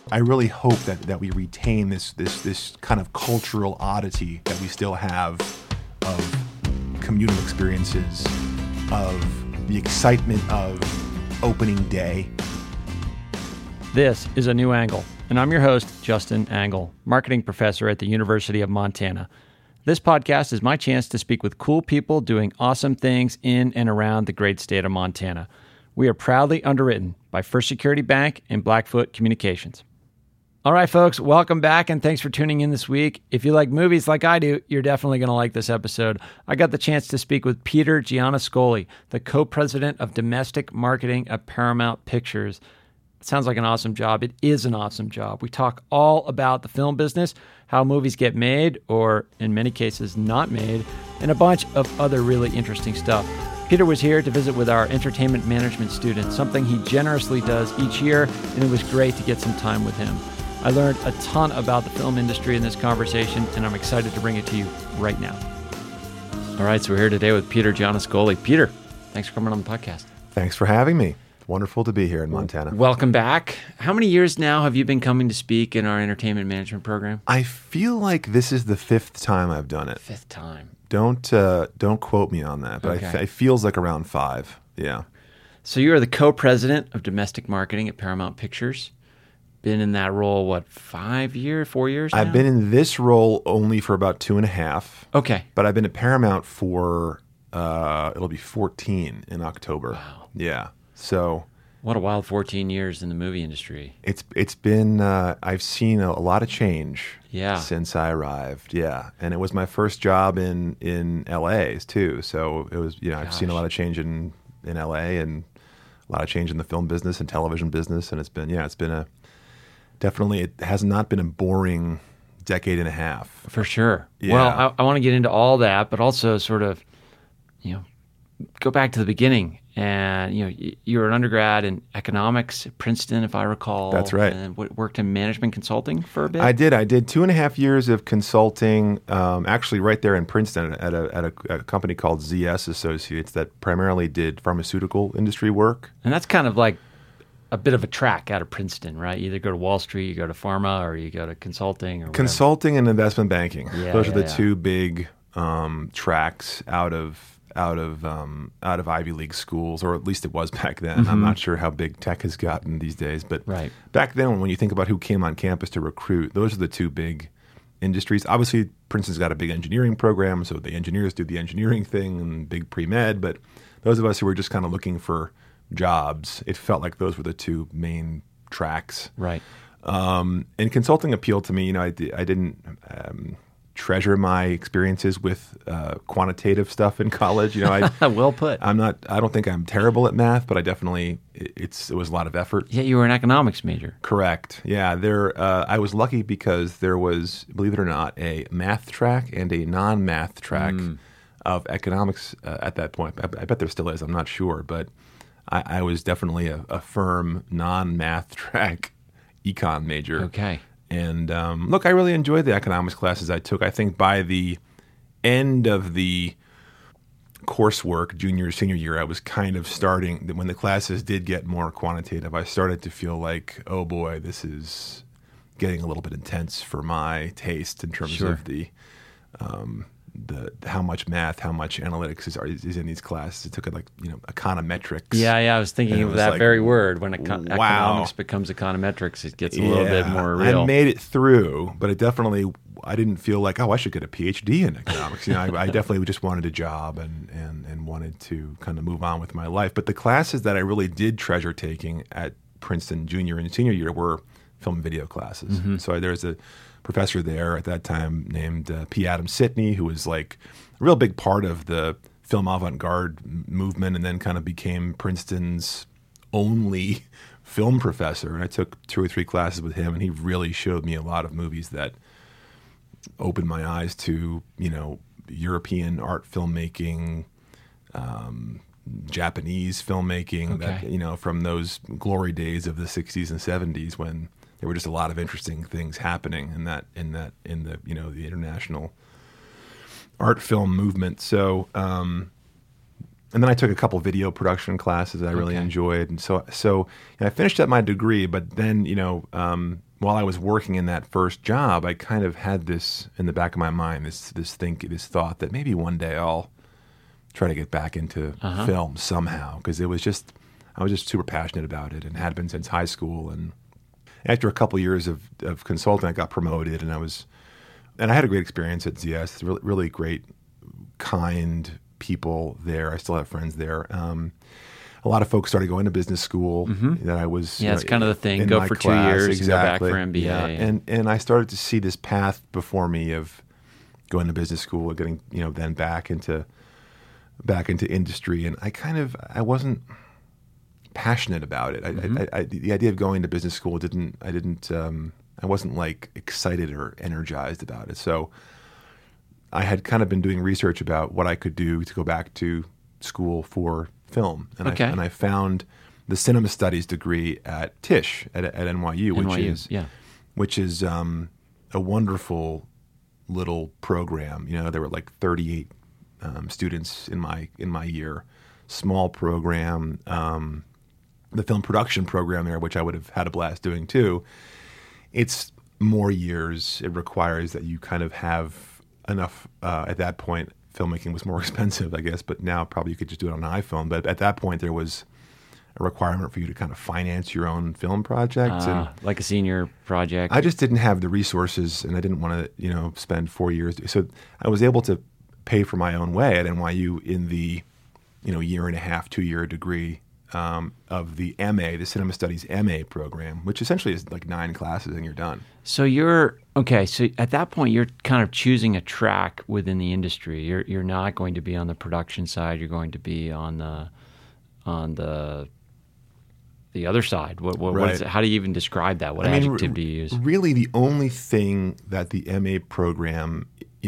I really hope that we retain this kind of cultural oddity that we still have of communal experiences, of the excitement of opening day. This is A New Angle, and I'm your host, Justin Angle, marketing professor at the University of Montana. This podcast is my chance to speak with cool people doing awesome things in and around the great state of Montana. We are proudly underwritten by First Security Bank and Blackfoot Communications. All right, folks, welcome back, and thanks for tuning in this week. If you like movies like I do, you're definitely going to like this episode. I got the chance to speak with Peter Gianascoli, the co-president of domestic marketing at Paramount Pictures. It sounds like an awesome job. It is an awesome job. We talk all about the film business, how movies get made, or in many cases not made, and a bunch of other really interesting stuff. Peter was here to visit with our entertainment management student, something he generously does each year, and it was great to get some time with him. I learned a ton about the film industry in this conversation, and I'm excited to bring it to you right now. All right, so we're here today with Peter Gianascoli. Peter, thanks for coming on the podcast. Thanks for having me. It's wonderful to be here in Montana. Welcome back. How many years now have you been coming to speak in our entertainment management program? I feel like this is the 5th time I've done it. 5th time. Don't quote me on that, but Okay. it feels like around 5. Yeah. So you are the co-president of domestic marketing at Paramount Pictures. Been in that role, 4 years now? I've been in this role only for about 2.5. Okay. But I've been at Paramount for, it'll be 14 in October. Wow. Yeah. So What a wild 14 years in the movie industry. it's been, I've seen a lot of change since I arrived. Yeah. And it was my first job in LA too. So it was, I've seen a lot of change in LA and a lot of change in the film business and television business. And it's been definitely, it has not been a boring decade and a half. For sure. Yeah. Well, I want to get into all that, but also sort of, go back to the beginning. And, you were an undergrad in economics at Princeton, if I recall. That's right. And worked in management consulting for a bit? I did 2.5 years of consulting, actually right there in Princeton at a company called ZS Associates that primarily did pharmaceutical industry work. And that's kind of like a bit of a track out of Princeton, right? You either go to Wall Street, you go to pharma, or you go to consulting, or whatever. Consulting and investment banking. Yeah, Those are the yeah. two big tracks out of Ivy League schools, or at least it was back then. I'm not sure how big tech has gotten these days, but Right. back then, when you think about who came on campus to recruit, those are the two big industries. Obviously, Princeton's got a big engineering program, so the engineers do the engineering thing and big pre-med, but those of us who were just kind of looking for jobs, it felt like those were the two main tracks. Right. And consulting appealed to me. I didn't treasure my experiences with quantitative stuff in college. Well put. I don't think I'm terrible at math, but I definitely it was a lot of effort. Yeah, you were an economics major. Correct. Yeah, I was lucky because there was, believe it or not, a math track and a non-math track of economics at that point. I bet there still is. I'm not sure, but I was definitely a firm non-math track econ major. Okay. And look, I really enjoyed the economics classes I took. I think by the end of the coursework, junior, senior year, I was kind of starting, when the classes did get more quantitative, I started to feel like, oh boy, this is getting a little bit intense for my taste in terms Sure. of the how much math, how much analytics is in these classes. It took econometrics. Yeah, I was thinking And it of was that like, very word. When wow. economics becomes econometrics, it gets a little bit more real. I made it through, but I didn't feel like, I should get a PhD in economics. I definitely just wanted a job and wanted to kind of move on with my life. But the classes that I really did treasure taking at Princeton junior and senior year were film and video classes. So there's a professor there at that time named P. Adam Sitney, who was like a real big part of the film avant-garde movement and then kind of became Princeton's only film professor. And I took 2 or 3 classes with him, and he really showed me a lot of movies that opened my eyes to, European art filmmaking, Japanese filmmaking, Okay. that, from those glory days of the 60s and 70s when there were just a lot of interesting things happening in the the international art film movement. So, and then I took a couple video production classes that I really enjoyed, and so I finished up my degree. But then while I was working in that first job, I kind of had this in the back of my mind, this thought that maybe one day I'll try to get back into film somehow, because I was just super passionate about it and had been since high school. And after a couple years of consulting, I got promoted, and I had a great experience at ZS. Really, really great, kind people there. I still have friends there. A lot of folks started going to business school that I was. Yeah, it's kind of the thing. Go for class. 2 years exactly. and go back for MBA. Yeah. And I started to see this path before me of going to business school and getting, then back into industry. And I wasn't passionate about it. The idea of going to business school I wasn't like excited or energized about it. So I had kind of been doing research about what I could do to go back to school for film. And I found the cinema studies degree at Tisch at NYU, which is a wonderful little program. There were like 38 students in my year. Small program. The film production program there, which I would have had a blast doing too. It's more years. It requires that you kind of have enough. At that point, filmmaking was more expensive, I guess, but now probably you could just do it on an iPhone. But at that point, there was a requirement for you to kind of finance your own film projects. Like a senior project. I just didn't have the resources, and I didn't want to, spend 4 years. So I was able to pay for my own way at NYU in the, year and a half, 2-year degree of the MA, the Cinema Studies MA program, which essentially is like 9 classes and you're done. So so at that point you're kind of choosing a track within the industry. You're not going to be on the production side. You're going to be on the other side. What is it? How do you even describe that? What adjective do you use? Really, the only thing that the MA program,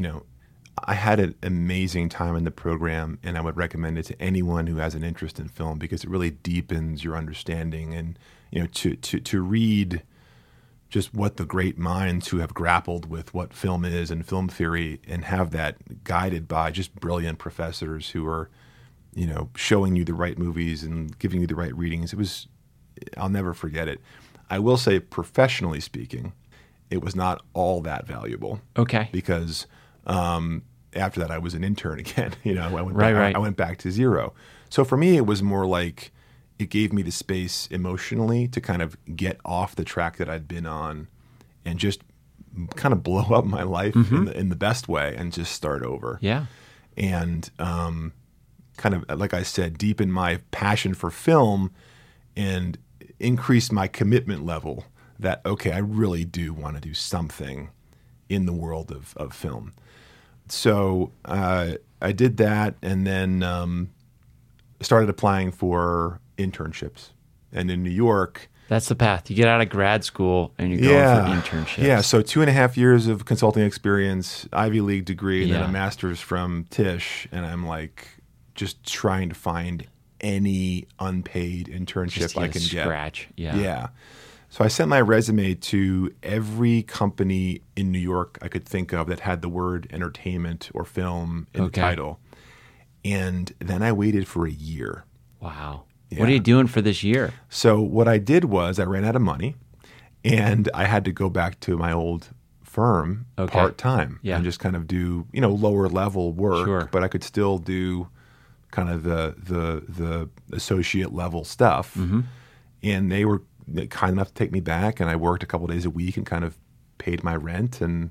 I had an amazing time in the program, and I would recommend it to anyone who has an interest in film, because it really deepens your understanding. And to read just what the great minds who have grappled with what film is and film theory, and have that guided by just brilliant professors who are, showing you the right movies and giving you the right readings. I'll never forget it. I will say, professionally speaking, it was not all that valuable. Okay. Because after that, I was an intern again. I went back to zero. So for me, it was more like it gave me the space emotionally to kind of get off the track that I'd been on and just kind of blow up my life in the best way and just start over. Yeah. And kind of, like I said, deepen my passion for film and increase my commitment level that, okay, I really do want to do something in the world of film. So I did that, and then started applying for internships. And in New York... That's the path. You get out of grad school, and you're going for internships. Yeah, so 2.5 years of consulting experience, Ivy League degree, and then a master's from Tisch, and I'm like just trying to find any unpaid internship I can get. Scratch. Yeah. So I sent my resume to every company in New York I could think of that had the word entertainment or film in the title. And then I waited for a year. Wow. Yeah. What are you doing for this year? So what I did was I ran out of money, and I had to go back to my old firm part-time and just kind of do, lower level work. Sure. But I could still do kind of the associate level stuff. And they were kind enough to take me back, and I worked a couple of days a week and kind of paid my rent, and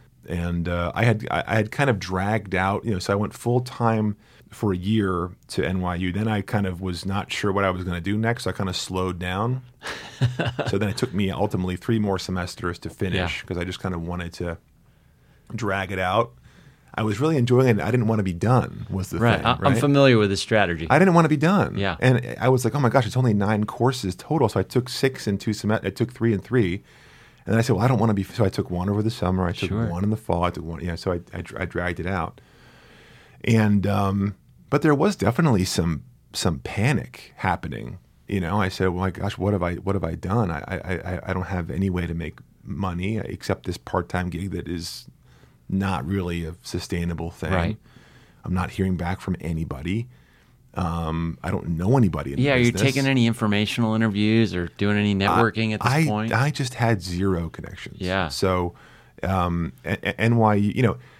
I had kind of dragged out, so I went full time for a year to NYU. Then I kind of was not sure what I was going to do next, so I kind of slowed down. So then it took me ultimately 3 more semesters to finish, because I just kind of wanted to drag it out. I was really enjoying it. I didn't want to be done, was the thing. Right? I'm familiar with this strategy. I didn't want to be done. Yeah. And I was like, oh my gosh, it's only 9 courses total. So I took 6 in 2 semesters. I took 3 and 3. And then I said, well, I don't want to be. So I took 1 over the summer. I took 1 in the fall. I took 1. Yeah. So I dragged it out. And, but there was definitely some panic happening. I said, well, my gosh, what have I done? I don't have any way to make money except this part-time gig that is not really a sustainable thing. Right. I'm not hearing back from anybody. I don't know anybody in the Yeah, are you business. taking any informational interviews or doing any networking at this point? I just had zero connections. Yeah. So NYU,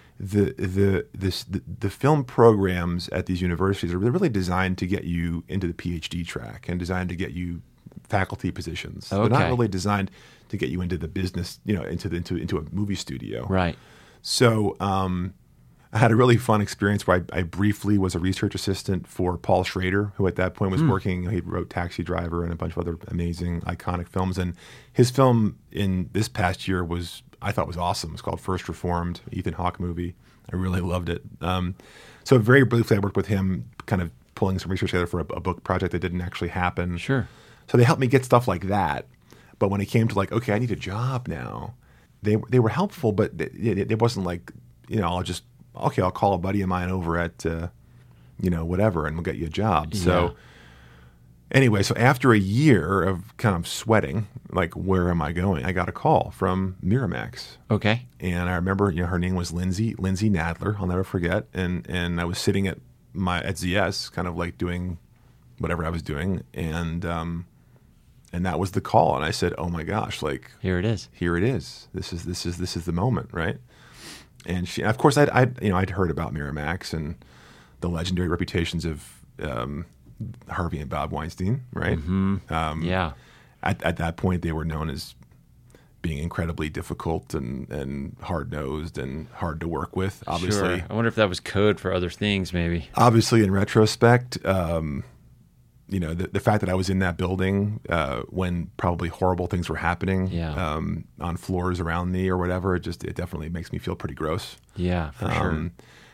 the film programs at these universities are really designed to get you into the PhD track and designed to get you faculty positions. Okay. They're not really designed to get you into the business, into a movie studio. Right. So I had a really fun experience where I briefly was a research assistant for Paul Schrader, who at that point was working. He wrote Taxi Driver and a bunch of other amazing, iconic films. And his film in this past year I thought was awesome. It's called First Reformed, Ethan Hawke movie. I really loved it. So very briefly, I worked with him, kind of pulling some research together for a book project that didn't actually happen. Sure. So they helped me get stuff like that. But when it came to okay, I need a job now, they were helpful, but it wasn't like, I'll call a buddy of mine over at, whatever, and we'll get you a job. Yeah. So anyway, so after a year of kind of sweating, where am I going? I got a call from Miramax. Okay. And I remember, her name was Lindsay Nadler. I'll never forget. And I was sitting at ZS, kind of doing whatever I was doing. And that was the call. And I said, oh my gosh, here it is. Here it is. This is the moment, right? And of course, I'd heard about Miramax and the legendary reputations of Harvey and Bob Weinstein, right? Mm-hmm. Yeah. At that point, they were known as being incredibly difficult and hard-nosed and hard to work with. Obviously, Sure. I wonder if that was code for other things, maybe. Obviously, in retrospect, the fact that I was in that building when probably horrible things were happening on floors around me or whatever, it definitely makes me feel pretty gross. Yeah, for sure.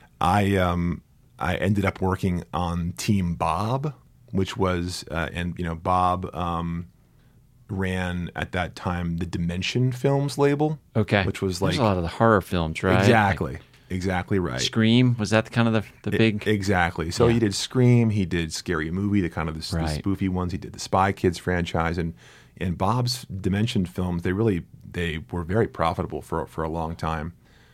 I ended up working on Team Bob, which was Bob ran at that time the Dimension Films label. Okay. Which was There's a lot of the horror films, right? Exactly right. Scream, was that kind of the big? Exactly. So he did Scream, he did Scary Movie, the kind of the spoofy ones. He did the Spy Kids franchise, and Bob's Dimension films. They were very profitable for a long time.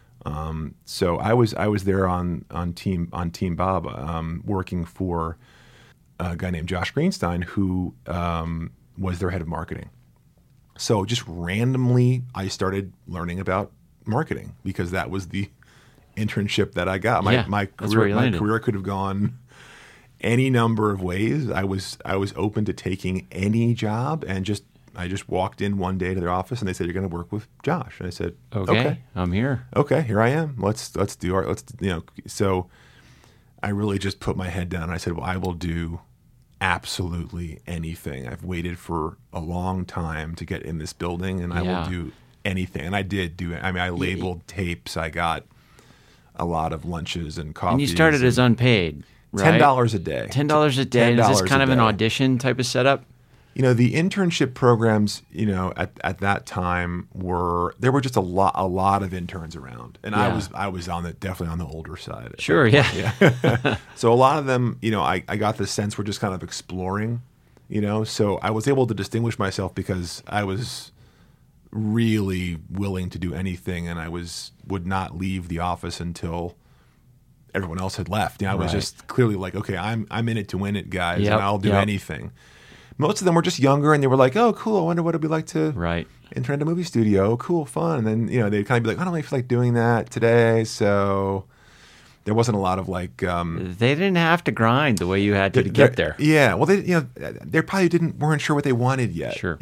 So I was there on Team Bob, working for a guy named Josh Greenstein, who was their head of marketing. So just randomly, I started learning about marketing because that was the internship that I got. My career could have gone any number of ways. I was open to taking any job, and I just walked in one day to their office, and they said, "You're going to work with Josh." And I said, "Okay, I'm here." Okay, here I am. Let's do So I really just put my head down, and I said, "Well, I will do absolutely anything. I've waited for a long time to get in this building, and I will do anything." And I did do it. I mean, I labeled tapes. I got a lot of lunches and coffees. And you started as unpaid, right? $10 a day. $10 a day. And is this kind of an audition type of setup? The internship programs, at that time there were just a lot of interns around, and I was definitely on the older side. Sure, yeah. So a lot of them, I got the sense were just kind of exploring, So I was able to distinguish myself because I was really willing to do anything, and I would not leave the office until everyone else had left. I was just clearly like, okay, I'm in it to win it, guys, and I'll do anything. Most of them were just younger, and they were like, "Oh, cool! I wonder what it'd be like to intern at a movie studio. Cool, fun." And then they'd kind of be like, "I don't really feel like doing that today." So there wasn't a lot of They didn't have to grind the way you had to get there. Yeah, well, they probably weren't sure what they wanted yet. Sure,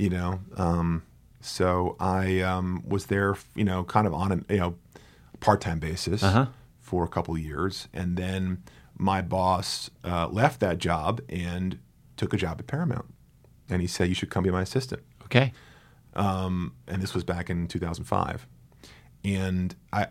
so I was there, kind of on a part-time basis for a couple of years, and then my boss left that job and took a job at Paramount. And he said, "You should come be my assistant." Okay. And this was back in 2005. And I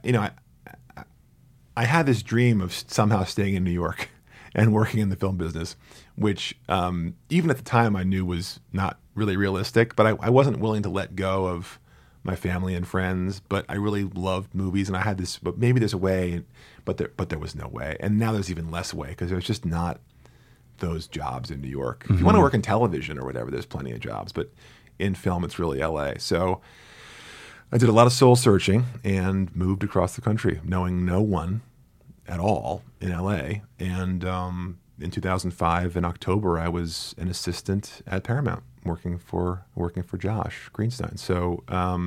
had this dream of somehow staying in New York and working in the film business, which even at the time I knew was not really realistic. But I wasn't willing to let go of my family and friends. But I really loved movies, and I had this. But maybe there's a way, but there was no way. And now there's even less way because there's just not those jobs in New York. If you want to work in television or whatever, there's plenty of jobs, but in film, it's really LA. So I did a lot of soul searching and moved across the country, knowing no one at all in LA. And in 2005 in October, I was an assistant at Paramount working for Josh Greenstein. So,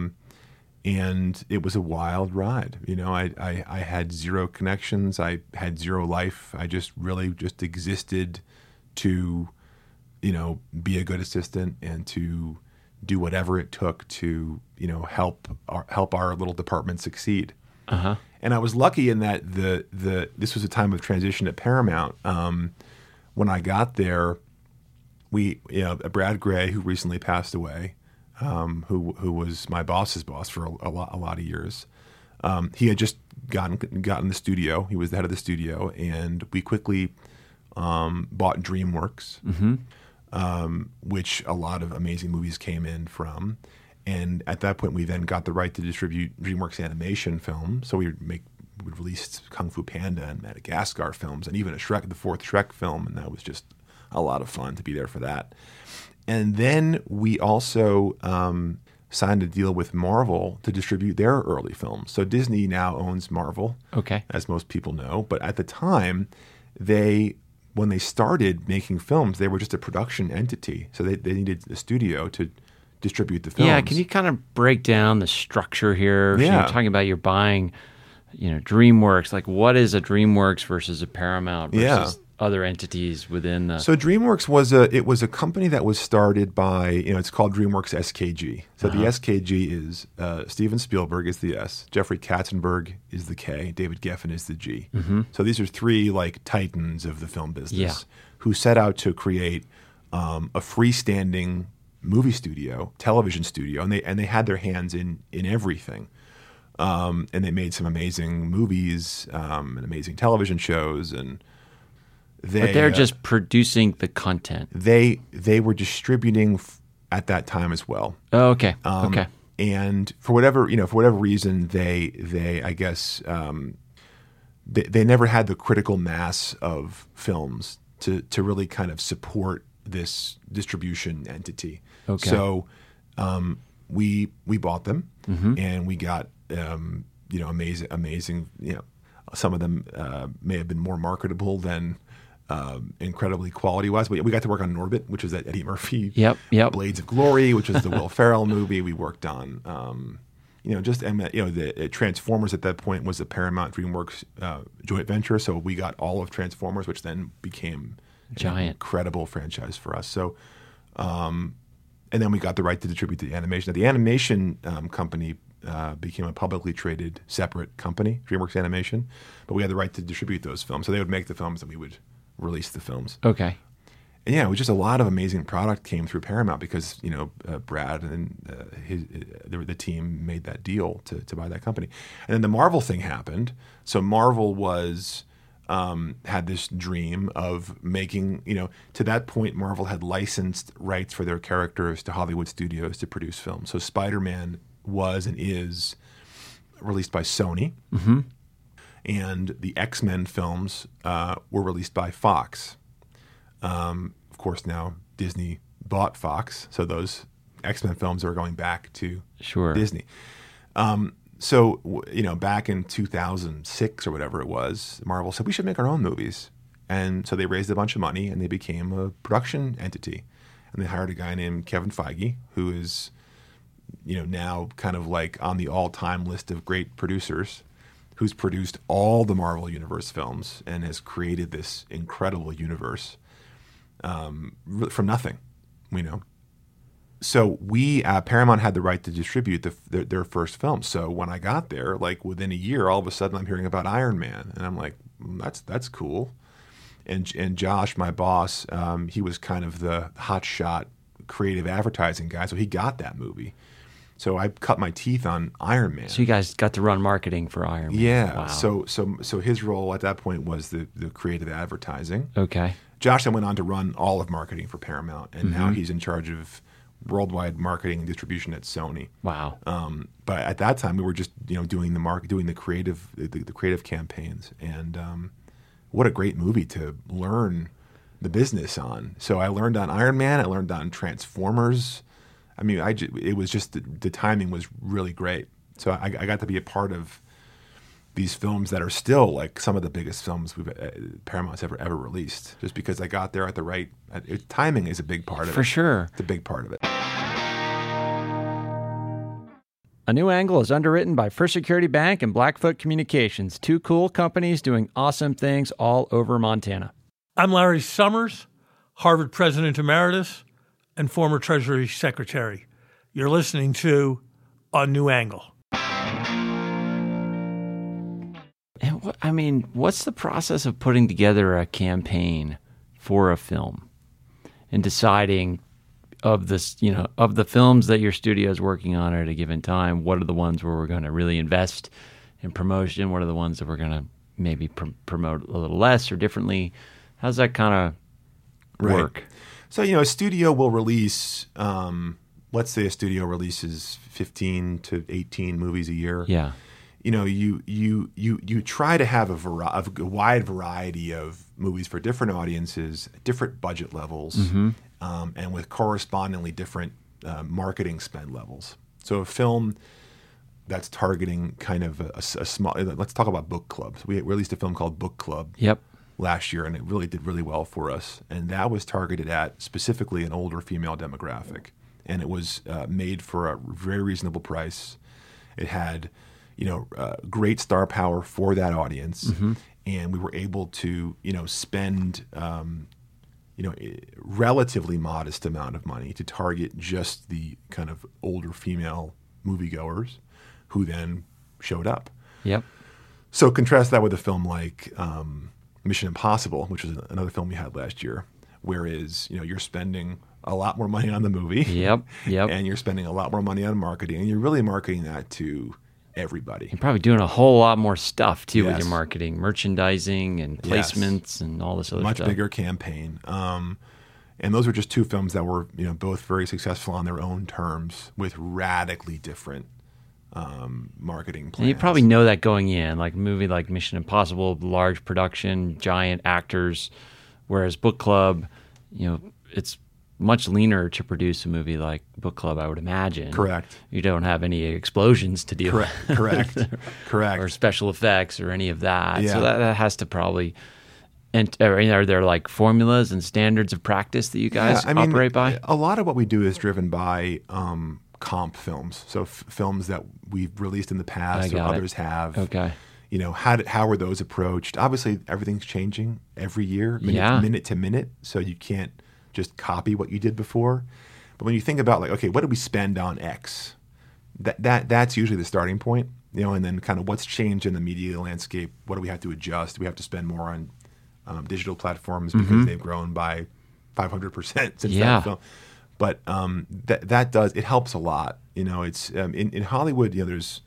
and it was a wild ride. You know, I had zero connections. I had zero life. I just really just existed to, you know, be a good assistant and to do whatever it took to, you know, help our little department succeed. Uh-huh. And I was lucky in that this was a time of transition at Paramount. When I got there, Brad Gray, who recently passed away, who was my boss's boss for a lot of years, he had just gotten the studio. He was the head of the studio, and we quickly bought DreamWorks, which a lot of amazing movies came in from. And at that point, we then got the right to distribute DreamWorks animation films. So we released Kung Fu Panda and Madagascar films, and even the fourth Shrek film, and that was just a lot of fun to be there for that. And then we also signed a deal with Marvel to distribute their early films. So Disney now owns Marvel, as most people know. But at the time, when they started making films, they were just a production entity. So they needed a studio to distribute the films. Yeah, can you kind of break down the structure here? Yeah. So you're talking about you're buying, you know, DreamWorks. Like, what is a DreamWorks versus a Paramount versus other entities within the... So DreamWorks was a company that was started by, you know, it's called DreamWorks SKG. So the SKG is Steven Spielberg is the S, Jeffrey Katzenberg is the K, David Geffen is the G. So these are three like titans of the film business who set out to create a freestanding movie studio, television studio, and they had their hands in everything. And they made some amazing movies and amazing television shows, and but they're just producing the content. They were distributing at that time as well. Oh, okay. Okay. And for whatever reason, they I guess they never had the critical mass of films to really kind of support this distribution entity. Okay. So we bought them, and we got amazing. You know, some of them may have been more marketable than incredibly quality-wise. But we got to work on Norbit, which is that Eddie Murphy. Yep. Blades of Glory, which is the Will Ferrell movie. We worked on. The Transformers at that point was a Paramount DreamWorks joint venture. So we got all of Transformers, which then became an incredible franchise for us. So, and then we got the right to distribute the animation. Now, the animation company became a publicly traded separate company, DreamWorks Animation, but we had the right to distribute those films. So they would make the films and we would release the films. Okay. And yeah, it was just a lot of amazing product came through Paramount because, you know, Brad and the team made that deal to buy that company. And then the Marvel thing happened. So Marvel had this dream of making, you know, to that point, Marvel had licensed rights for their characters to Hollywood studios to produce films. So Spider-Man was and is released by Sony. And the X-Men films were released by Fox. Of course, now Disney bought Fox, so those X-Men films are going back to Disney. So, you know, back in 2006 or whatever it was, Marvel said, we should make our own movies. And so they raised a bunch of money and they became a production entity. And they hired a guy named Kevin Feige, who is, you know, now kind of like on the all-time list of great producers, who's produced all the Marvel Universe films and has created this incredible universe from nothing, you know. So we, Paramount had the right to distribute their first film. So when I got there, like within a year, all of a sudden I'm hearing about Iron Man, and I'm like, that's cool. And Josh, my boss, he was kind of the hotshot creative advertising guy, so he got that movie. So I cut my teeth on Iron Man. So you guys got to run marketing for Iron Man. Yeah. Wow. So his role at that point was the creative advertising. Okay. Josh then went on to run all of marketing for Paramount, and now he's in charge of worldwide marketing and distribution at Sony. Wow. But at that time, we were just doing the creative campaigns, and what a great movie to learn the business on. So I learned on Iron Man. I learned on Transformers. I mean, it was just the timing was really great. So I got to be a part of these films that are still like some of the biggest films Paramount's ever released, just because I got there at the right timing is a big part of it. For sure. It's a big part of it. A New Angle is underwritten by First Security Bank and Blackfoot Communications, two cool companies doing awesome things all over Montana. I'm Larry Summers, Harvard President Emeritus and former Treasury Secretary. You're listening to A New Angle. And what's the process of putting together a campaign for a film and deciding of the films that your studio is working on at a given time? What are the ones where we're going to really invest in promotion? What are the ones that we're going to maybe promote a little less or differently? How's that kind of work? So, a studio will release, let's say a studio releases 15 to 18 movies a year. Yeah. You try to have a wide variety of movies for different audiences, different budget levels, and with correspondingly different marketing spend levels. So a film that's targeting kind of a small, let's talk about book clubs. We released a film called Book Club last year, and it really did really well for us. And that was targeted at specifically an older female demographic. And it was made for a very reasonable price. It had great star power for that audience, and we were able to, spend, relatively modest amount of money to target just the kind of older female moviegoers, who then showed up. Yep. So contrast that with a film like Mission Impossible, which was another film we had last year, whereas you're spending a lot more money on the movie. Yep. And you're spending a lot more money on marketing, and you're really marketing that to everybody. You're probably doing a whole lot more stuff too with Yes. your marketing, merchandising and placements and all this other Much stuff. bigger campaign. And those were just two films that were, both very successful on their own terms with radically different marketing plans. And you probably know that going in, like a movie like Mission Impossible, large production, giant actors, whereas Book Club, it's much leaner to produce a movie like Book Club, I would imagine. Correct. You don't have any explosions to deal with. Correct. Or special effects or any of that. Yeah. So that has to probably... And are there like formulas and standards of practice that you guys operate by? A lot of what we do is driven by comp films. So films that we've released in the past or others have. Okay. How are those approached? Obviously, everything's changing every year, minute to minute. So you can't just copy what you did before. But when you think about like, okay, what did we spend on X? That's usually the starting point, and then kind of what's changed in the media landscape. What do we have to adjust? Do we have to spend more on digital platforms because they've grown by 500% since that film? But that does, it helps a lot. It's in Hollywood, there's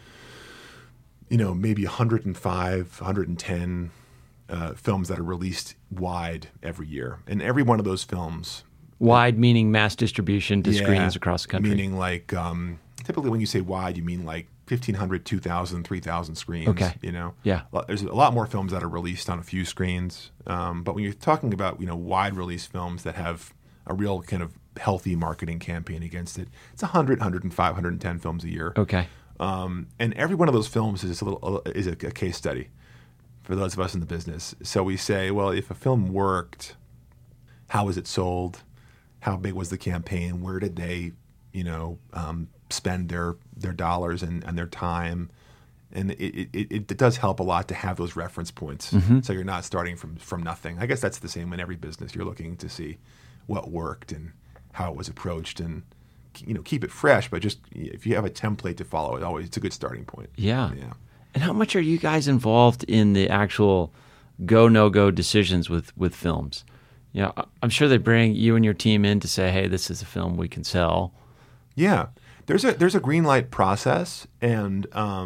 maybe 105, 110 films that are released wide every year, and every one of those films, wide meaning mass distribution to screens across the country. Meaning like typically when you say wide, you mean like 1,500, 2,000, 3,000 screens. Okay. Yeah. There's a lot more films that are released on a few screens, but when you're talking about wide release films that have a real kind of healthy marketing campaign against it, it's 100, 105, 110 films a year. Okay. And every one of those films is a case study for those of us in the business. So we say, well, if a film worked, how was it sold? How big was the campaign? Where did they, spend their dollars and their time? And it does help a lot to have those reference points. So you're not starting from nothing. I guess that's the same in every business. You're looking to see what worked and how it was approached, and keep it fresh. But just if you have a template to follow, it's a good starting point. Yeah. And how much are you guys involved in the actual go no go decisions with films? I'm sure they bring you and your team in to say, hey, this is a film we can sell. Yeah, there's a green light process, and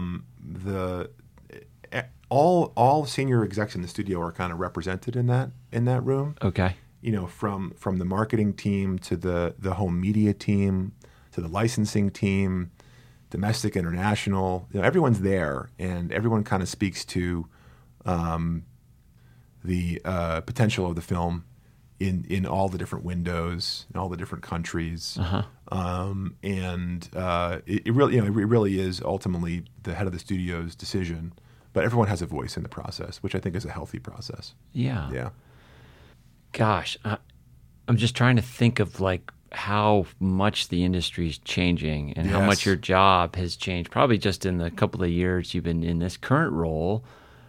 all senior execs in the studio are kind of represented in that room. Okay. From the marketing team to the home media team to the licensing team, domestic, international. Everyone's there, and everyone kind of speaks to the potential of the film in all the different windows, in all the different countries. And it really is ultimately the head of the studio's decision but everyone has a voice in the process, which I think is a healthy process. Yeah. Yeah. Gosh, I'm just trying to think of like how much the industry is changing and how Yes. much your job has changed, probably just in the couple of years you've been in this current role.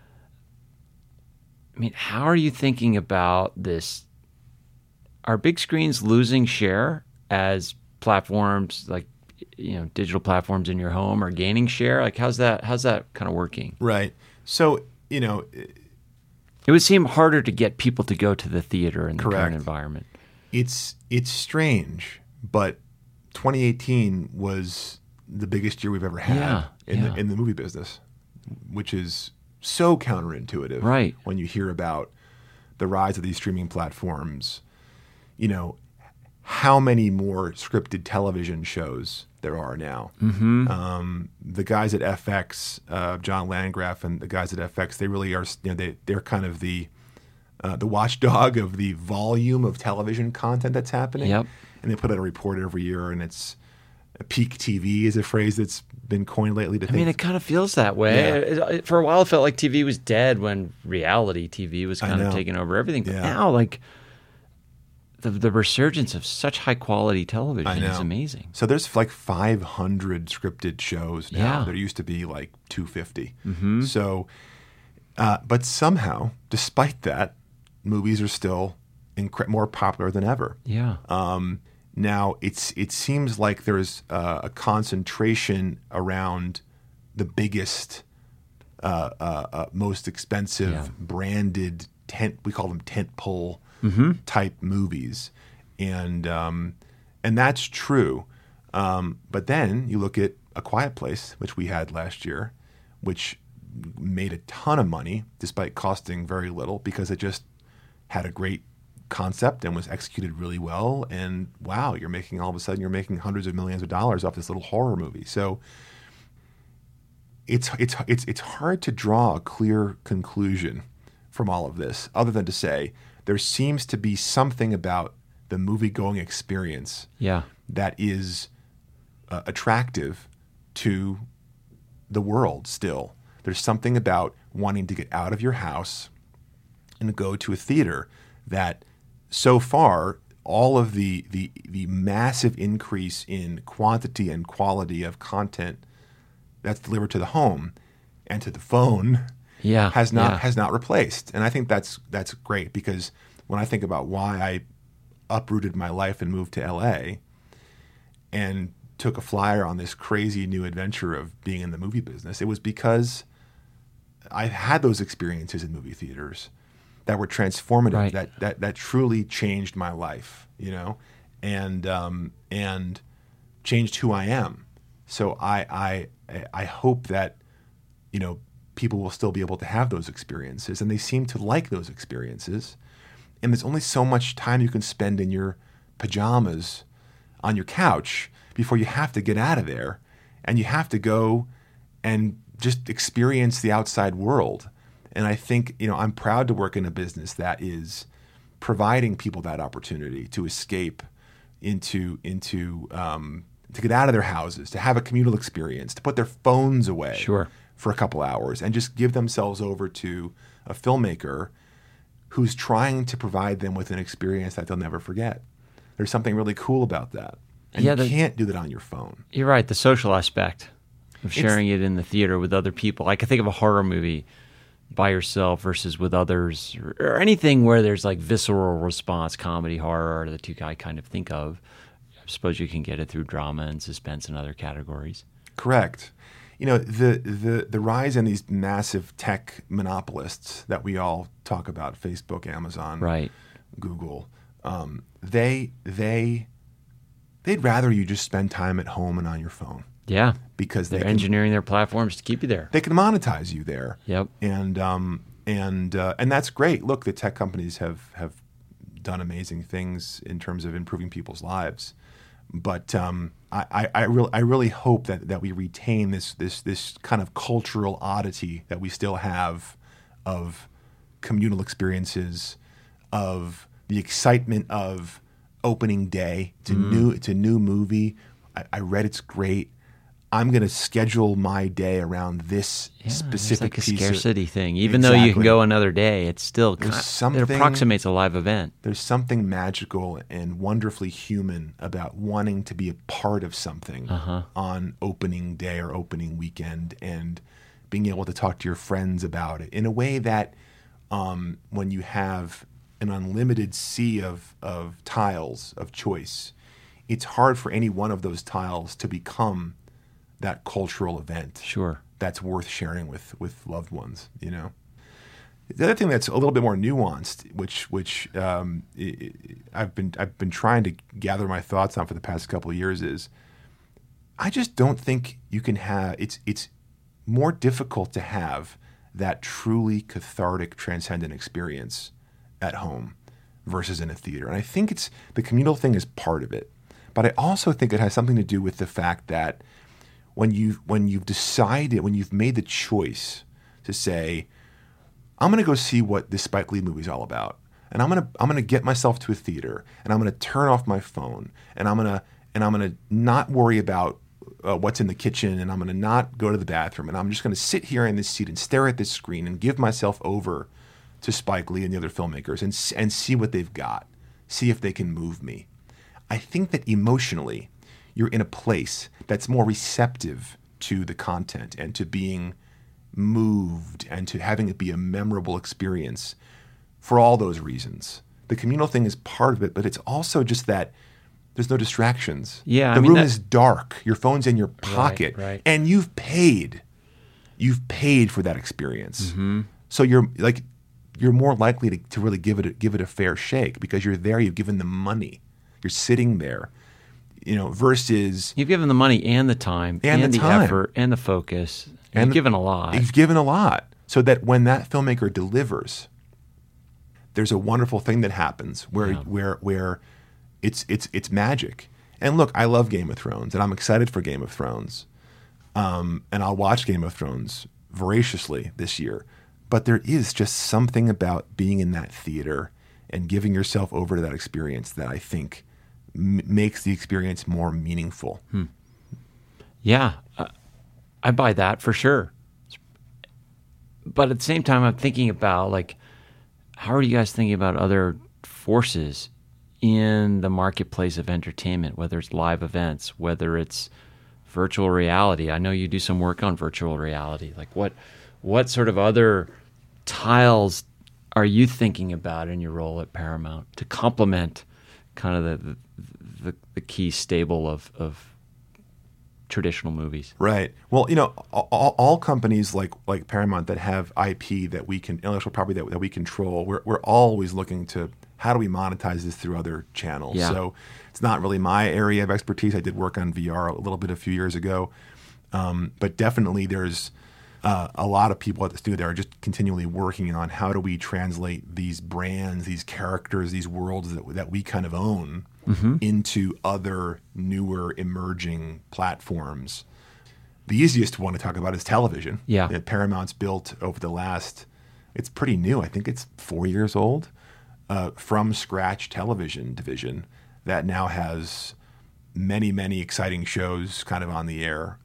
I mean, how are you thinking about this? Are big screens losing share as platforms like, digital platforms in your home are gaining share? Like, how's that kind of working? Right. So, It would seem harder to get people to go to the theater in the Correct. current environment. it's strange, but 2018 was the biggest year we've ever had Yeah, yeah. in the movie business, which is so counterintuitive. Right. When you hear about the rise of these streaming platforms, how many more scripted television shows there are now. Mm-hmm. The guys at FX, John Landgraf and the guys at FX, they really are. They're kind of the watchdog of the volume of television content that's happening. Yep. And they put out a report every year, and it's peak TV is a phrase that's been coined lately. I mean, it kind of feels that way. For a while, it felt like TV was dead when reality TV was kind of know. taking over everything. But Yeah. now, like, the resurgence of such high-quality television is amazing. So there's like 500 scripted shows now. Yeah. There used to be like 250. Mm-hmm. So, but somehow, despite that, movies are still more popular than ever. Yeah. Now it seems like there's a concentration around the biggest, most expensive branded we call them tentpole type movies, and that's true. But then you look at A Quiet Place, which we had last year, which made a ton of money despite costing very little because it just had a great concept and was executed really well. And wow, all of a sudden you're making hundreds of millions of dollars off this little horror movie. So it's hard to draw a clear conclusion from all of this, other than to say there seems to be something about the movie-going experience that is attractive to the world still. There's something about wanting to get out of your house and go to a theater that so far all of the massive increase in quantity and quality of content that's delivered to the home and to the phone has not replaced. And I think that's great, because when I think about why I uprooted my life and moved to LA and took a flyer on this crazy new adventure of being in the movie business, it was because I had those experiences in movie theaters that were transformative, that truly changed my life, and changed who I am. So I hope that, people will still be able to have those experiences, and they seem to like those experiences. And there's only so much time you can spend in your pajamas on your couch before you have to get out of there, and you have to go and just experience the outside world. And I think, I'm proud to work in a business that is providing people that opportunity to escape to get out of their houses, to have a communal experience, to put their phones away for a couple hours and just give themselves over to a filmmaker who's trying to provide them with an experience that they'll never forget. There's something really cool about that. And you can't do that on your phone. You're right. The social aspect of sharing it in the theater with other people. I can think of a horror movie by yourself versus with others, or anything where there's like visceral response, comedy, horror, are the two I kind of think of. I suppose you can get it through drama and suspense and other categories. Correct. The rise in these massive tech monopolists that we all talk about, Facebook, Amazon, Google, they'd rather you just spend time at home and on your phone. Yeah, because they're engineering their platforms to keep you there. They can monetize you there. Yep. And that's great. Look, the tech companies have done amazing things in terms of improving people's lives. But I really hope that we retain this kind of cultural oddity that we still have of communal experiences, of the excitement of opening day to new movie. I read it's great. I'm going to schedule my day around this It's specific like a piece scarcity thing. Even though you can go another day, it's still it approximates a live event. There's something magical and wonderfully human about wanting to be a part of something on opening day or opening weekend and being able to talk to your friends about it in a way that when you have an unlimited sea of tiles of choice, it's hard for any one of those tiles to become that cultural event. Sure. That's worth sharing with loved ones, you know. The other thing that's a little bit more nuanced, which I've been trying to gather my thoughts on for the past couple of years, is I just don't think you can have. It's more difficult to have that truly cathartic, transcendent experience at home versus in a theater. And I think it's the communal thing is part of it, but I also think it has something to do with the fact that when you've decided, when you've made the choice to say, I'm going to go see what this Spike Lee movie is all about, and I'm going to get myself to a theater, and I'm going to turn off my phone, and I'm going to not worry about what's in the kitchen, and I'm going to not go to the bathroom, and I'm just going to sit here in this seat and stare at this screen and give myself over to Spike Lee and the other filmmakers and see what they've got, see if they can move me. I think that emotionally, you're in a place that's more receptive to the content and to being moved and to having it be a memorable experience for all those reasons. The communal thing is part of it, but it's also just that there's no distractions. Yeah, the room is dark. Your phone's in your pocket, right. And you've paid for that experience. Mm-hmm. So you're more likely to really give it a fair shake because you're there. You've given the money. You're sitting there. You know, versus you've given the money and the time and the effort and the focus. You've given a lot. You've given a lot, so that when that filmmaker delivers, there's a wonderful thing that happens where it's magic. And look, I love Game of Thrones, and I'm excited for Game of Thrones, and I'll watch Game of Thrones voraciously this year. But there is just something about being in that theater and giving yourself over to that experience that I think makes the experience more meaningful. Yeah, I buy that for sure. But at the same time, I'm thinking about, like, how are you guys thinking about other forces in the marketplace of entertainment, whether it's live events, whether it's virtual reality? I know you do some work on virtual reality. Like, what sort of other tiles are you thinking about in your role at Paramount to complement kind of the key stable of traditional movies? Right. Well, you know, all companies like Paramount that have IP that we can, intellectual property that we control, we're always looking to how do we monetize this through other channels. Yeah. So it's not really my area of expertise. I did work on VR a little bit a few years ago, but definitely there's a lot of people at the studio that are just continually working on how do we translate these brands, these characters, these worlds that we kind of own into other newer emerging platforms. The easiest one to talk about is television. Yeah. That Paramount's built over the last, it's pretty new. I think it's 4 years old, from scratch television division that now has many, many exciting shows kind of on the air.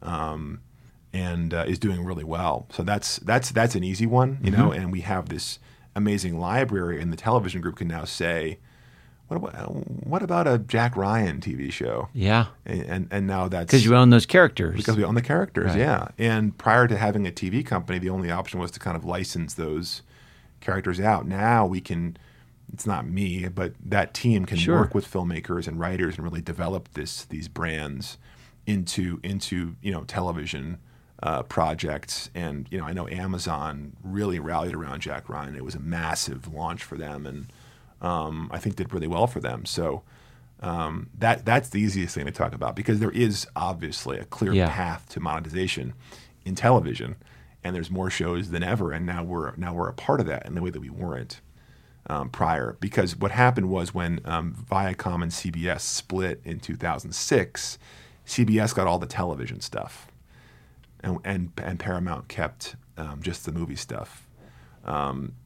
And is doing really well. So that's an easy one, you know. And we have this amazing library, and the television group can now say, what about a Jack Ryan TV show? Yeah, and now that's because you own those characters. Because we own the characters, right. Yeah. And prior to having a TV company, the only option was to kind of license those characters out. Now we can. It's not me, but that team can work with filmmakers and writers and really develop these brands into television projects. And I know Amazon really rallied around Jack Ryan. It was a massive launch for them, and I think did really well for them. So that's the easiest thing to talk about, because there is obviously a clear path to monetization in television, and there's more shows than ever. And now we're a part of that in the way that we weren't prior. Because what happened was when Viacom and CBS split in 2006, CBS got all the television stuff. And Paramount kept just the movie stuff.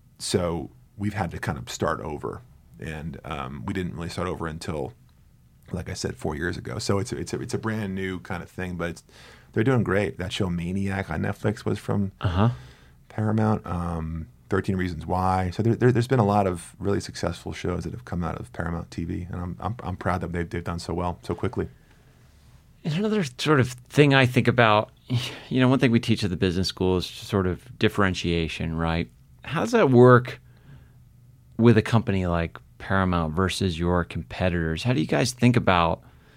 So we've had to kind of start over. And we didn't really start over until like I said, 4 years ago. So it's a brand new kind of thing, but they're doing great. That show Maniac on Netflix was from Paramount. 13 Reasons Why. So there's been a lot of really successful shows that have come out of Paramount TV, and I'm proud that they've done so well so quickly. And another sort of thing I think about, one thing we teach at the business school is sort of differentiation, right? How does that work with a company like Paramount versus your competitors? How do you guys think about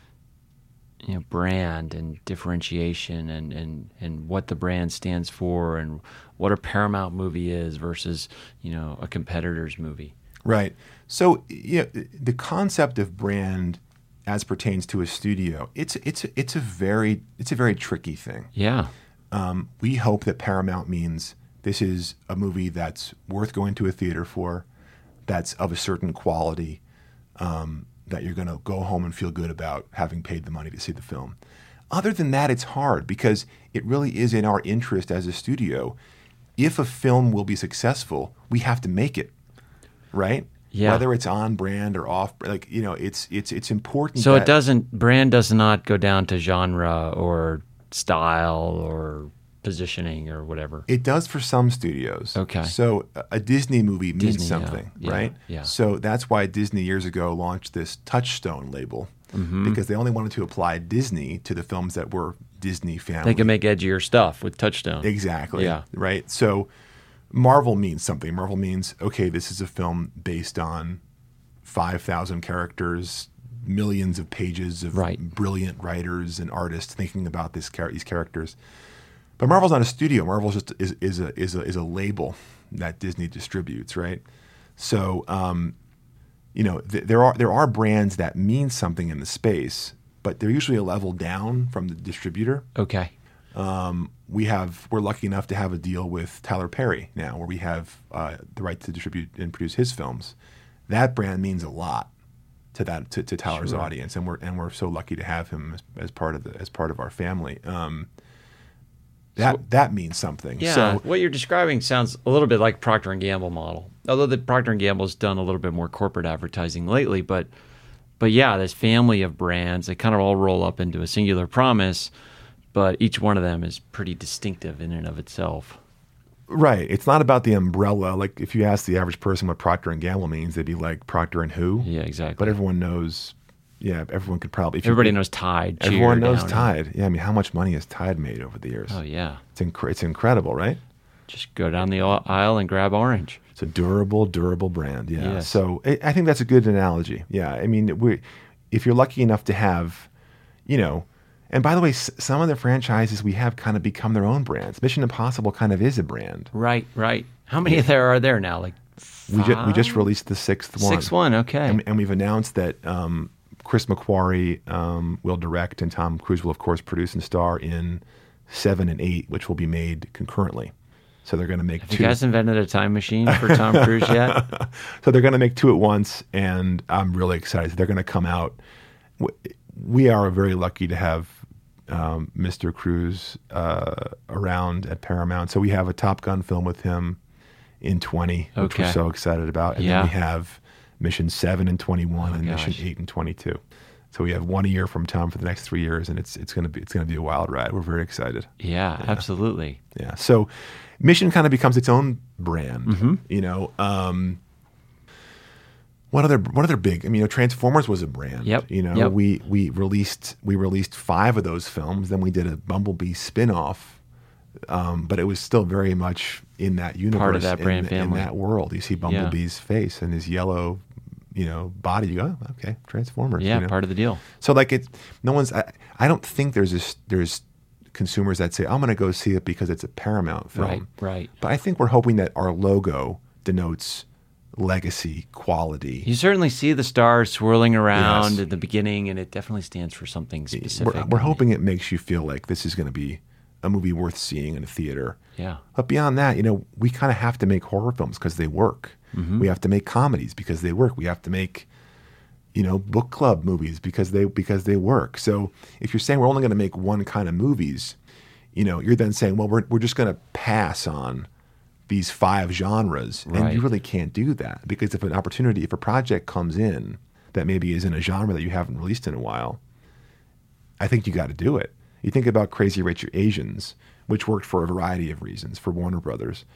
brand and differentiation and what the brand stands for and what a Paramount movie is versus a competitor's movie? Right. So the concept of brand as pertains to a studio, it's a very tricky thing. Yeah. We hope that Paramount means this is a movie that's worth going to a theater for, that's of a certain quality, that you're going to go home and feel good about having paid the money to see the film. Other than that, it's hard because it really is in our interest as a studio. If a film will be successful, we have to make it, right? Yeah. Whether it's on brand or off, it's important. So brand does not go down to genre or style or positioning or whatever. It does for some studios. Okay. So a Disney movie means something, yeah, right? Yeah. So that's why Disney years ago launched this Touchstone label, because they only wanted to apply Disney to the films that were Disney family. They can make edgier stuff with Touchstone. Exactly. Yeah. Right. So Marvel means something. Marvel means, okay, this is a film based on 5,000 characters, millions of pages of brilliant writers and artists thinking about these characters. But Marvel's not a studio. Marvel just is a label that Disney distributes, right? So, there are brands that mean something in the space, but they're usually a level down from the distributor. Okay. We're lucky enough to have a deal with Tyler Perry now, where we have the right to distribute and produce his films. That brand means a lot to Tyler's audience, and we're so lucky to have him as part of our family. That means something. Yeah, so, what you're describing sounds a little bit like Procter & Gamble model. Although the Procter & Gamble's done a little bit more corporate advertising lately, but yeah, this family of brands, they kind of all roll up into a singular promise, but each one of them is pretty distinctive in and of itself. Right. It's not about the umbrella. Like if you ask the average person what Procter & Gamble means, they'd be like, Procter and who? Yeah, exactly. But everyone knows. Yeah, everyone could probably. Everybody knows Tide. Everyone knows Tide. Yeah, I mean, how much money has Tide made over the years? Oh, yeah. It's incredible, right? Just go down the aisle and grab Orange. It's a durable brand. Yeah. Yes. So I think that's a good analogy. Yeah. I mean, if you're lucky enough to have, and by the way, some of the franchises we have kind of become their own brands. Mission Impossible kind of is a brand. Right. How many there are there now? Like 5? We just released the sixth one. Sixth one, okay. And we've announced that Chris McQuarrie will direct, and Tom Cruise will, of course, produce and star in 7 and 8, which will be made concurrently. So they're going to make Have 2. You guys invented a time machine for Tom Cruise yet? So they're going to make 2 at once, and I'm really excited. They're going to come out. We are very lucky to have Mr. Cruise around at Paramount. So we have a Top Gun film with him in 20, which we're so excited about. And then we have Mission 7 and 21 and Mission 8 and 22. So we have 1 a year from Tom for the next 3 years, and it's going to be a wild ride. We're very excited. Yeah, absolutely. Yeah. So Mission kind of becomes its own brand. What other big? I mean, Transformers was a brand. Yep. We released 5 of those films. Then we did a Bumblebee spin-off, but it was still very much in that universe, part of that brand family, in that world. You see Bumblebee's face and his yellow, body. You go, oh, okay, Transformers. Yeah, part of the deal. So like I don't think there's consumers that say I'm going to go see it because it's a Paramount film. Right. But I think we're hoping that our logo denotes legacy, quality. You certainly see the stars swirling around at the beginning, and it definitely stands for something specific. We're hoping it makes you feel like this is going to be a movie worth seeing in a theater. Yeah. But beyond that, we kind of have to make horror films because they work. Mm-hmm. We have to make comedies because they work. We have to make, book club movies because they work. So if you're saying we're only going to make one kind of movies, you're then saying, well, we're just going to pass on these 5 genres, and you really can't do that, because if a project comes in that maybe is in a genre that you haven't released in a while, I think you got to do it. You think about Crazy Rich Asians, which worked for a variety of reasons for Warner Brothers.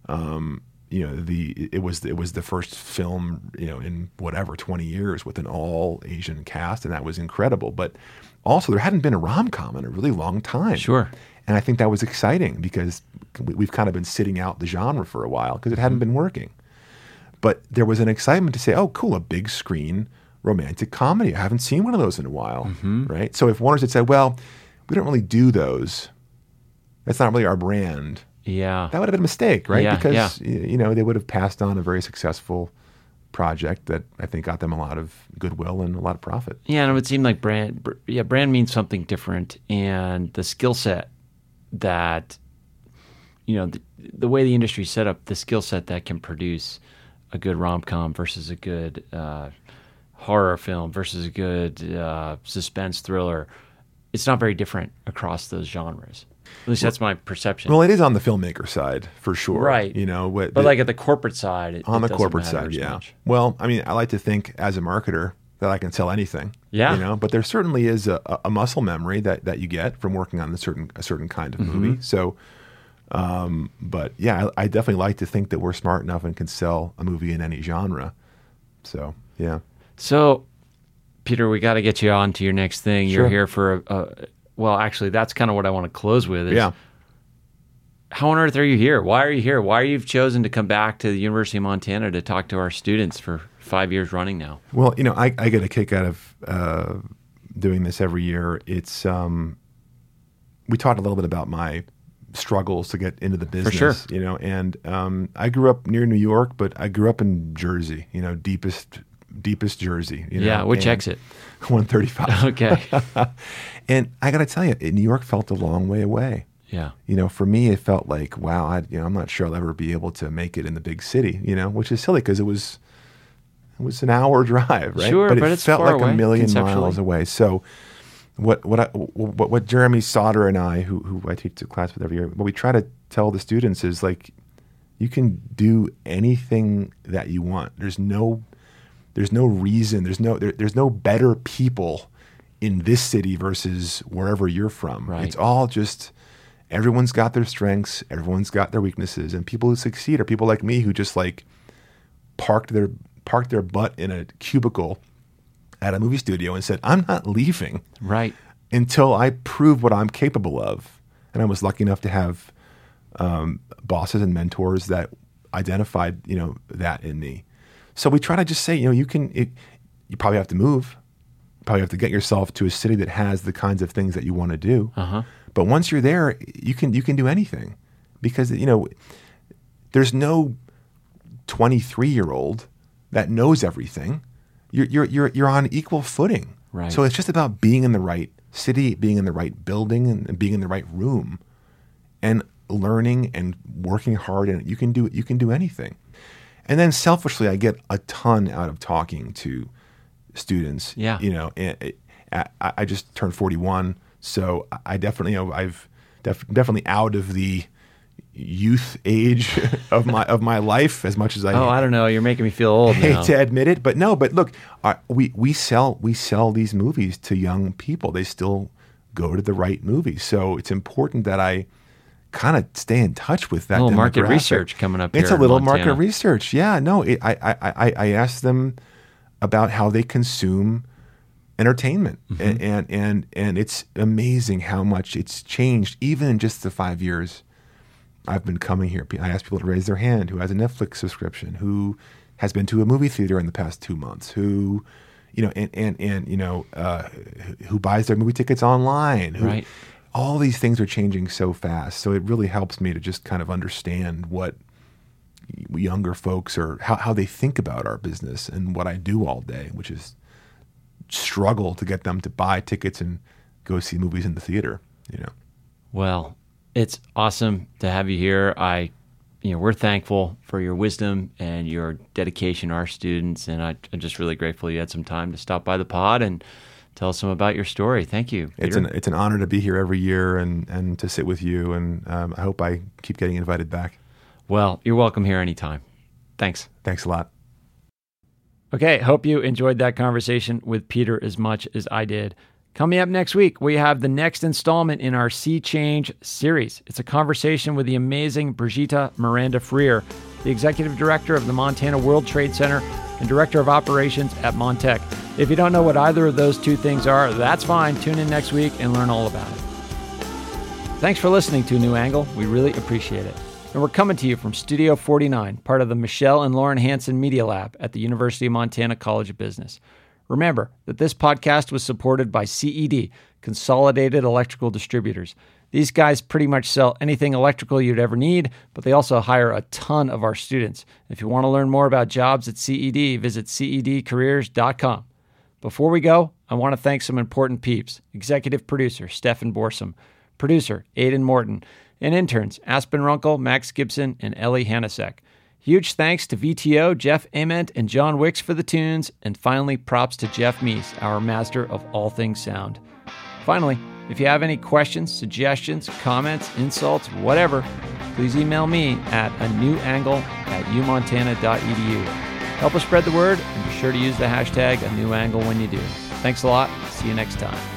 It was the first film, in whatever 20 years with an all Asian cast, and that was incredible. But also, there hadn't been a rom-com in a really long time. Sure. And I think that was exciting because we've kind of been sitting out the genre for a while because it hadn't been working. But there was an excitement to say, oh, cool, a big screen romantic comedy. I haven't seen one of those in a while, right? So if Warner's had said, well, we don't really do those, that's not really our brand. Yeah. That would have been a mistake, right? Yeah, because, they would have passed on a very successful project that I think got them a lot of goodwill and a lot of profit. Yeah, and it would seem like brand means something different, and the skill set that, the way the industry's set up, the skill set that can produce a good rom-com versus a good horror film versus a good suspense thriller, it's not very different across those genres. At least that's my perception. Well, it is on the filmmaker side for sure, right? But like at the corporate side, on the doesn't corporate matter side, as yeah. much. Well, I mean, I like to think as a marketer that I can sell anything. Yeah. But there certainly is a muscle memory that you get from working on a certain kind of movie. So, but yeah, I definitely like to think that we're smart enough and can sell a movie in any genre. So, yeah. So, Peter, we got to get you on to your next thing. Sure. You're here for well, actually, that's kind of what I want to close with. Is how on earth are you here? Why are you here? Why you've chosen to come back to the University of Montana to talk to our students for 5 years running now? Well, I get a kick out of doing this every year. It's we talked a little bit about my struggles to get into the business, For sure. And I grew up near New York, but I grew up in Jersey, deepest Jersey. Which exit? 135. Okay. And I got to tell you, New York felt a long way away. Yeah. For me, it felt like, wow, I'm not sure I'll ever be able to make it in the big city, which is silly because it was an hour drive, right? Sure, but it it's felt far like away, a million conceptually. miles away. So what Jeremy Sauter and I, who I teach a class with every year, what we try to tell the students is like, you can do anything that you want. There's no reason. There's no better people in this city versus wherever you're from. Right. It's all just everyone's got their strengths, everyone's got their weaknesses, and people who succeed are people like me who just like parked their butt in a cubicle at a movie studio and said, I'm not leaving Right. until I prove what I'm capable of. And I was lucky enough to have bosses and mentors that identified, that in me. So we try to just say, you probably have to move. You probably have to get yourself to a city that has the kinds of things that you want to do. Uh-huh. But once you're there, you can do anything because, there's no 23-year-old that knows everything. You're on equal footing. Right. So it's just about being in the right city, being in the right building, and being in the right room, and learning and working hard. And you can do anything. And then selfishly, I get a ton out of talking to students. Yeah. I just turned 41, so I definitely, I've definitely out of the youth age of my life as much as I. I don't know. You're making me feel old hate now. to admit it, but look, we sell these movies to young people. They still go to the right movies, so it's important that I kind of stay in touch with that. A little market demographic. research coming up. It's here a little in Montana. market research. Yeah, no, I asked them about how they consume entertainment, and it's amazing how much it's changed even in just the 5 years I've been coming here. I asked people to raise their hand who has a Netflix subscription, who has been to a movie theater in the past 2 months, who, who buys their movie tickets online. Right. All these things are changing so fast. So it really helps me to just kind of understand what younger folks are, how they think about our business and what I do all day, which is struggle to get them to buy tickets and go see movies in the theater, Well, it's awesome to have you here. We're thankful for your wisdom and your dedication to our students, and I'm just really grateful you had some time to stop by the pod and tell us some about your story. Thank you, Peter. It's an honor to be here every year and to sit with you, and I hope I keep getting invited back. Well, you're welcome here anytime. Thanks. Thanks a lot. Okay, hope you enjoyed that conversation with Peter as much as I did. Coming up next week, we have the next installment in our Sea Change series. It's a conversation with the amazing Brigitte Miranda Freer, the Executive Director of the Montana World Trade Center and Director of Operations at Montech. If you don't know what either of those two things are, that's fine. Tune in next week and learn all about it. Thanks for listening to New Angle. We really appreciate it. And we're coming to you from Studio 49, part of the Michelle and Lauren Hansen Media Lab at the University of Montana College of Business. Remember that this podcast was supported by CED, Consolidated Electrical Distributors. These guys pretty much sell anything electrical you'd ever need, but they also hire a ton of our students. If you want to learn more about jobs at CED, visit cedcareers.com. Before we go, I want to thank some important peeps. Executive producer, Stefan Borsum. Producer, Aidan Morton. And interns, Aspen Runkle, Max Gibson, and Ellie Hanasek. Huge thanks to VTO, Jeff Ament, and John Wicks for the tunes. And finally, props to Jeff Meese, our master of all things sound. Finally, if you have any questions, suggestions, comments, insults, whatever, please email me at anewangle@umontana.edu. Help us spread the word, and be sure to use the hashtag #anewangle when you do. Thanks a lot. See you next time.